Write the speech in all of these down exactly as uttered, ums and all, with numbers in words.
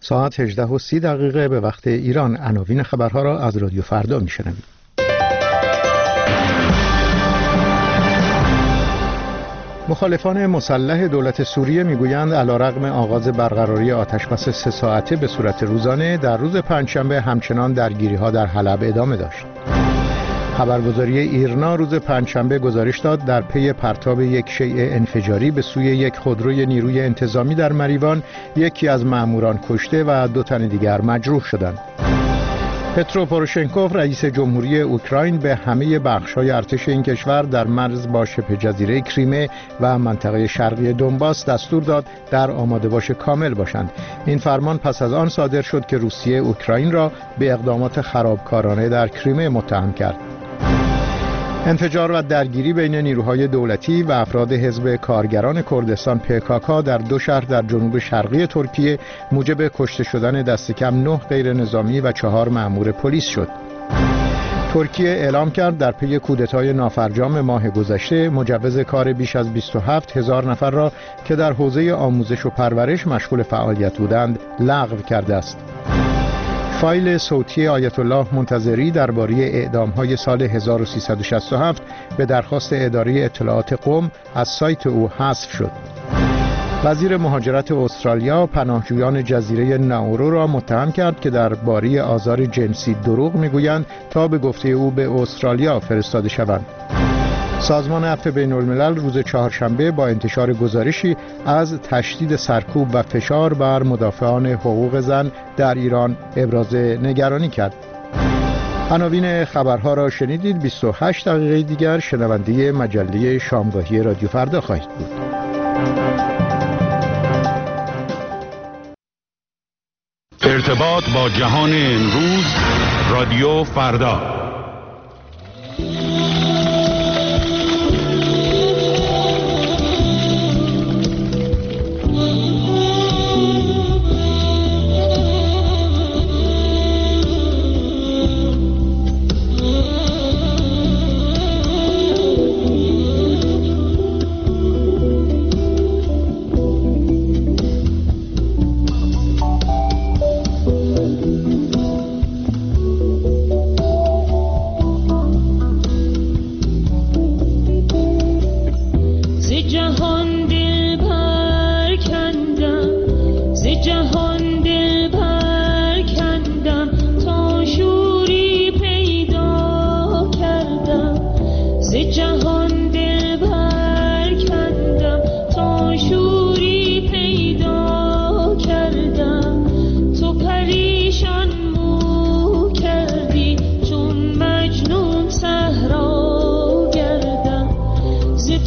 ساعت هجده و سی دقیقه به وقت ایران. عناوین خبرها را از رادیو فردا میشنوید. مخالفان مسلح دولت سوریه میگویند علیرغم آغاز برقراری آتشبس سه ساعته به صورت روزانه، در روز پنجشنبه همچنان درگیری‌ها در حلب ادامه داشت. خبرگزاری ایرنا روز پنجشنبه گزارش داد در پی پرتاب یک شیء انفجاری به سوی یک خودروی نیروی انتظامی در مریوان، یکی از مأموران کشته و دو تن دیگر مجروح شدند. پترو پوروشنکوف رئیس جمهوری اوکراین به همه بخش‌های ارتش این کشور در مرز با شبه جزیره کریمه و منطقه شرقی دونباس دستور داد در آماده باش کامل باشند. این فرمان پس از آن صادر شد که روسیه اوکراین را به اقدامات خرابکارانه در کریمه متهم کرد. انفجار و درگیری بین نیروهای دولتی و افراد حزب کارگران کردستان پیکاکا در دو شهر در جنوب شرقی ترکیه موجب کشته شدن دست کم نه غیر نظامی و چهار مأمور پلیس شد. ترکیه اعلام کرد در پی کودتای نافرجام ماه گذشته مجوز کار بیش از بیست و هفت هزار نفر را که در حوزه آموزش و پرورش مشغول فعالیت بودند لغو کرده است. فایل صوتی آیت الله منتظری درباره اعدام‌های سال هزار و سیصد و شصت و هفت به درخواست اداره اطلاعات قم از سایت او حذف شد. وزیر مهاجرت استرالیا پناهجویان جزیره ناورو را متهم کرد که درباره آزار جنسی دروغ میگویند تا به گفته او به استرالیا فرستاده شوند. سازمان عفو بین الملل روز چهارشنبه با انتشار گزارشی از تشدید سرکوب و فشار بر مدافعان حقوق زن در ایران ابراز نگرانی کرد. عناوین خبرها را شنیدید. بیست و هشت دقیقه دیگر شنونده مجله شامگاهی رادیو فردا خواهید بود. ارتباط با جهان امروز، رادیو فردا.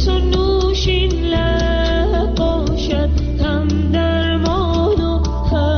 نوشین لب باشد هم درمان و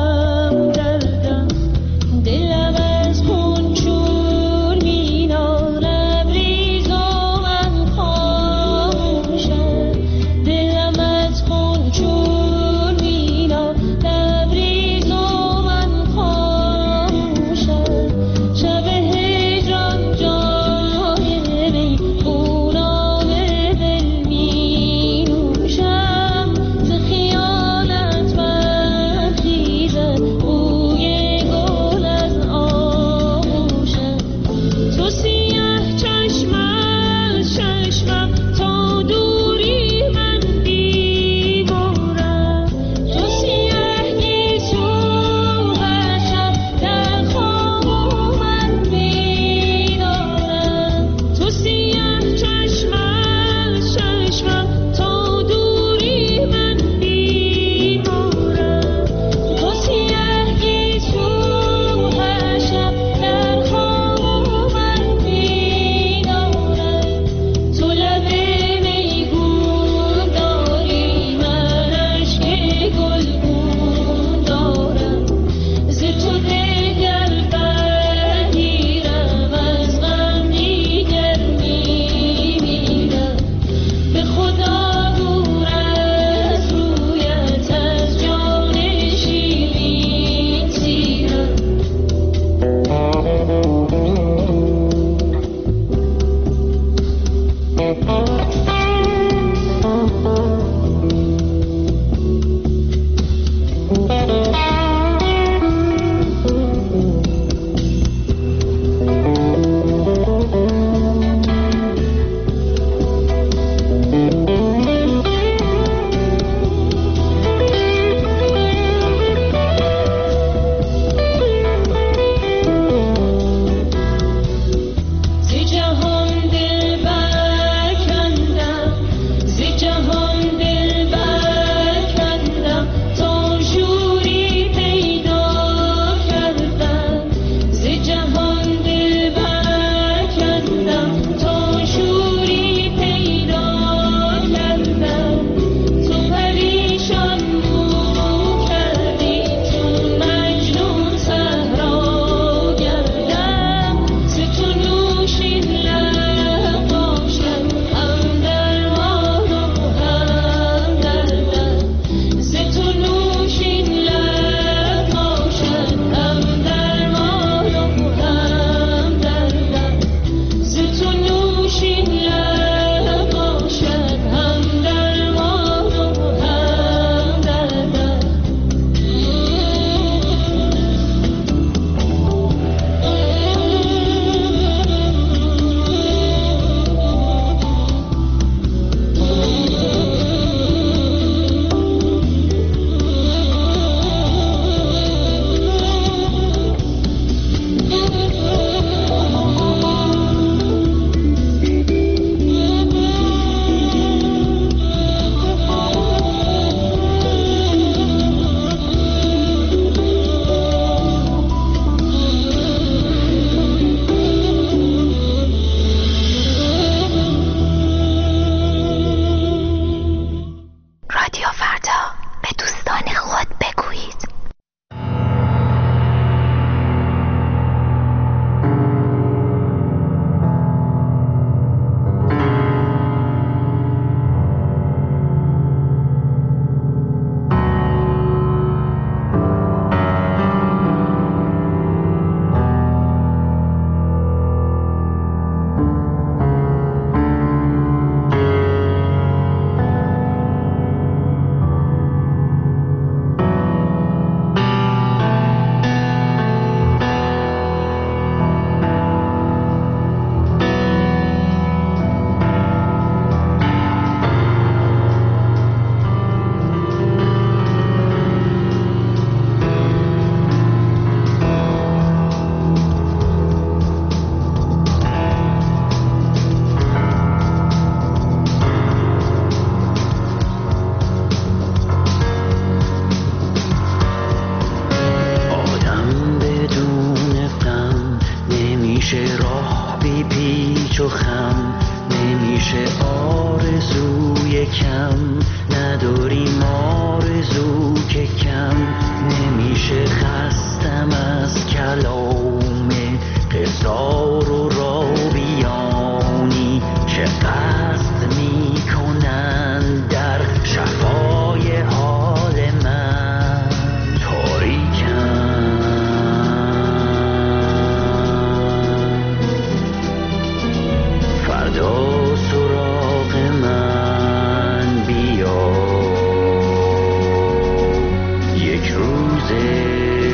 کم نداریم آرزو که کم نمیشه خستم از کلام قصار و راویانی که قصد میکنن در شفای حال من تاریکم فردا سراغ من بیا یک روزه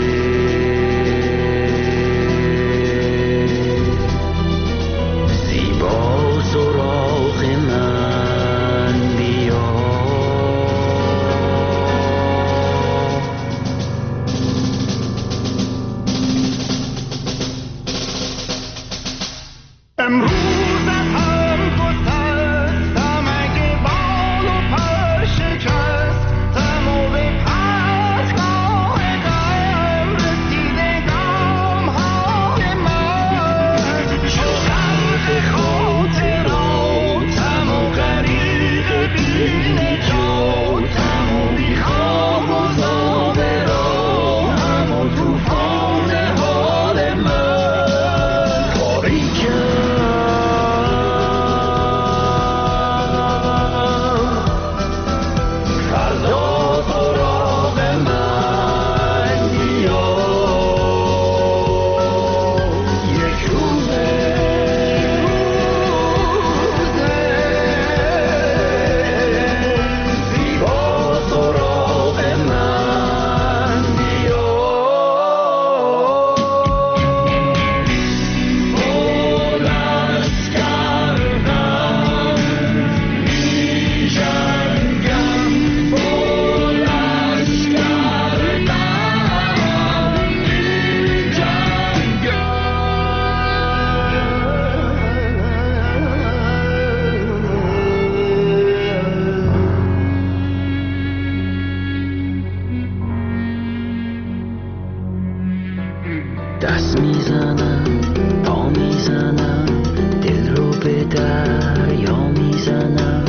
دست میزنم پا میزنم دل رو به دریا میزنم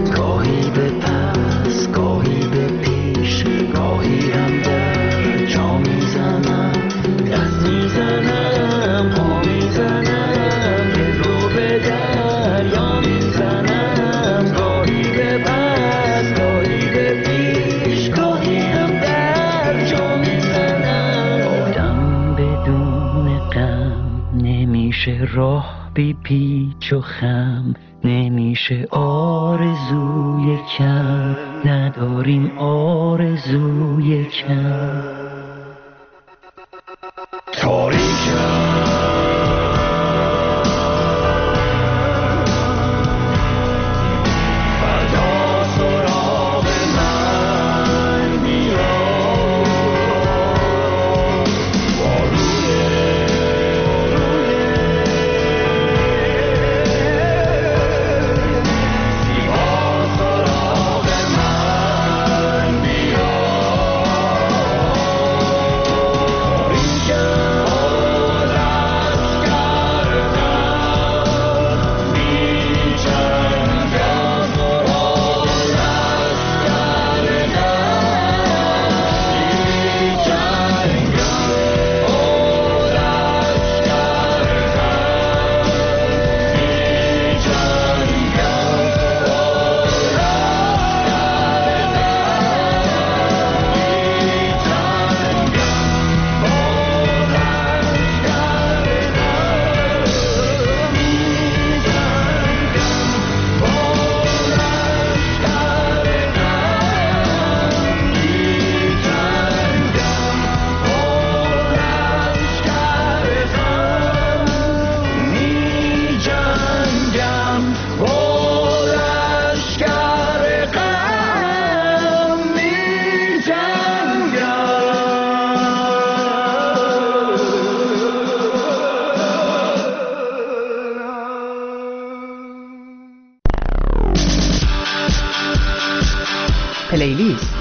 گاهی به پس گاهی به پیش گاهی هم در جا میزنم دست میزنم پا میزنم دل رو به دریا میزنم گاهی به پس گاهی به پیش گاهی هم در جا میزنم آدم بدون غم نمیشه راه بی پیچ و خم نمیشه آرزوی کم نداریم آرزوی کم تاریکم پلیلیست.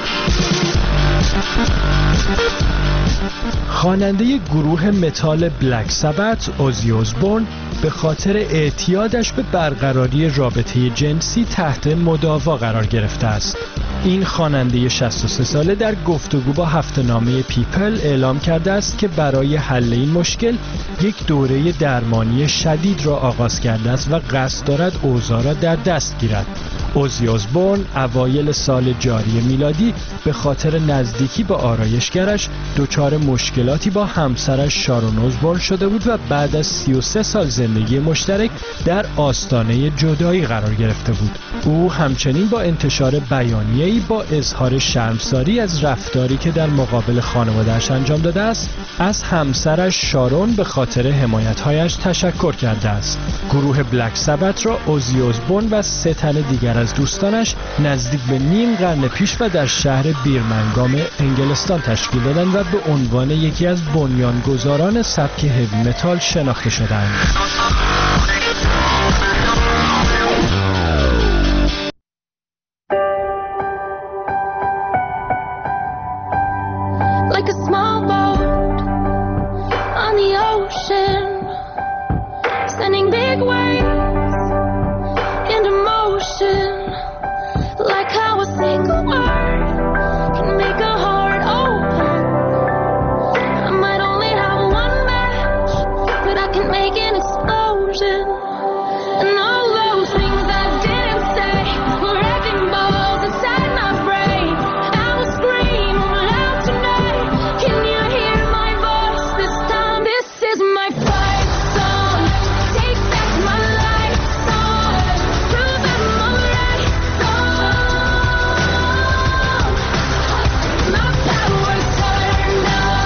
خواننده گروه متال بلک سبت اوزی اوزبورن به خاطر اعتیادش به برقراری رابطه جنسی تحت مداوا قرار گرفته است. این خواننده شصت و سه ساله در گفتگو با هفته‌نامه پیپل اعلام کرده است که برای حل این مشکل یک دوره درمانی شدید را آغاز کرده است و قصد دارد اوضاع را در دست گیرد. اوزی اسبورن اوایل سال جاری میلادی به خاطر نزدیکی به آرایشگرش دچار مشکلاتی با همسرش شارون اسبورن شده بود و بعد از سی و سه سال زندگی مشترک در آستانه جدایی قرار گرفته بود. او همچنین با انتشار بیانیه‌ای با اظهار شرمساری از رفتاری که در مقابل خانواده‌اش انجام داده است، از همسرش شارون به خاطر حمایت‌هایش تشکر کرده است. گروه بلک سبت را اوزی اسبورن و سه تن دیگر از دوستانش نزدیک به نیم قرن پیش و در شهر بیرمنگام انگلستان تشکیل دادند و به عنوان یکی از بنیانگذاران سبک هوی متال شناخته شدند. Like a small boat